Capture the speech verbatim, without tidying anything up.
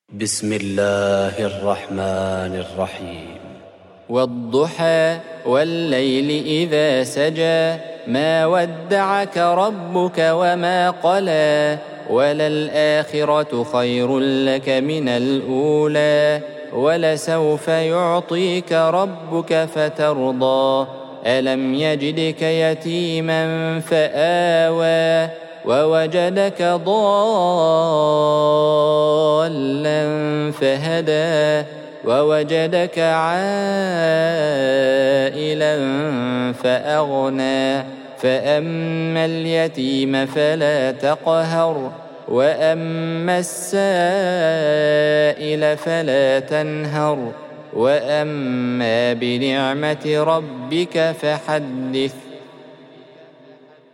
بسم الله الرحمن الرحيم. والضحى والليل إذا سجى ما ودعك ربك وما قلى وللآخرة خير لك من الأولى ولسوف يعطيك ربك فترضى ألم يجدك يتيما فآوى ووجدك ضالا فهدى ووجدك عائلا فأغنى فأما اليتيم فلا تقهر وأما السائل فلا تنهر وأما بنعمة ربك فحدث.